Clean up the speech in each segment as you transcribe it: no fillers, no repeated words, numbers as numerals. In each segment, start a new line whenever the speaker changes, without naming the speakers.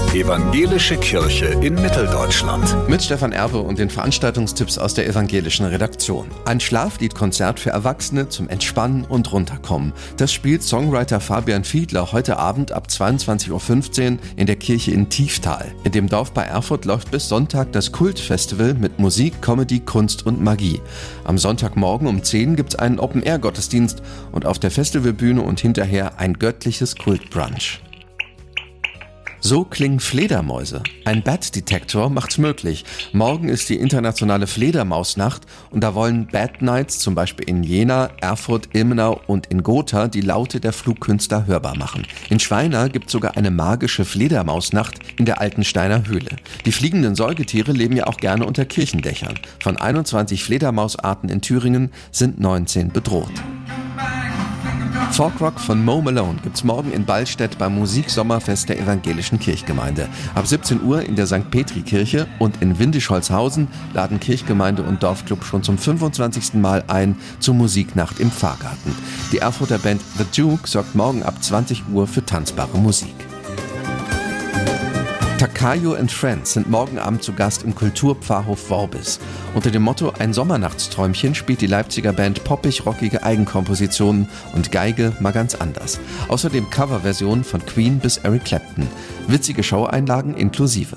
Evangelische Kirche in Mitteldeutschland.
Mit Stefan Erbe und den Veranstaltungstipps aus der evangelischen Redaktion. Ein Schlafliedkonzert für Erwachsene zum Entspannen und Runterkommen. Das spielt Songwriter Fabian Fiedler heute Abend ab 22.15 Uhr in der Kirche in Tieftal. In dem Dorf bei Erfurt läuft bis Sonntag das Kultfestival mit Musik, Comedy, Kunst und Magie. Am Sonntagmorgen um 10 gibt's einen Open-Air-Gottesdienst und auf der Festivalbühne und hinterher ein göttliches Kultbrunch. So klingen Fledermäuse. Ein Bat-Detektor macht's möglich. Morgen ist die internationale Fledermausnacht und da wollen Bat Nights zum Beispiel in Jena, Erfurt, Ilmenau und in Gotha die Laute der Flugkünstler hörbar machen. In Schweina gibt's sogar eine magische Fledermausnacht in der Altensteiner Höhle. Die fliegenden Säugetiere leben ja auch gerne unter Kirchendächern. Von 21 Fledermausarten in Thüringen sind 19 bedroht. Folkrock von Mo Malone gibt's morgen in Ballstedt beim Musiksommerfest der evangelischen Kirchgemeinde. Ab 17 Uhr in der St. Petri-Kirche und in Windischholzhausen laden Kirchgemeinde und Dorfclub schon zum 25. Mal ein zur Musiknacht im Pfarrgarten. Die Erfurter Band The Duke sorgt morgen ab 20 Uhr für tanzbare Musik. Takayo and Friends sind morgen Abend zu Gast im Kulturpfarrhof Worbis. Unter dem Motto Ein Sommernachtsträumchen spielt die Leipziger Band poppig-rockige Eigenkompositionen und Geige mal ganz anders. Außerdem Coverversionen von Queen bis Eric Clapton. Witzige Showeinlagen inklusive.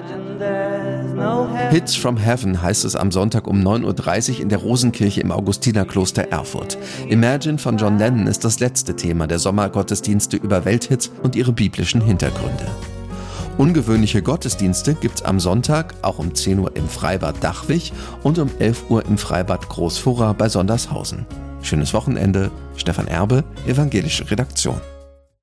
Hits from Heaven heißt es am Sonntag um 9.30 Uhr in der Rosenkirche im Augustinerkloster Erfurt. Imagine von John Lennon ist das letzte Thema der Sommergottesdienste über Welthits und ihre biblischen Hintergründe. Ungewöhnliche Gottesdienste gibt's am Sonntag auch um 10 Uhr im Freibad Dachwig und um 11 Uhr im Freibad Großfurra bei Sondershausen. Schönes Wochenende. Stefan Erbe, Evangelische Redaktion.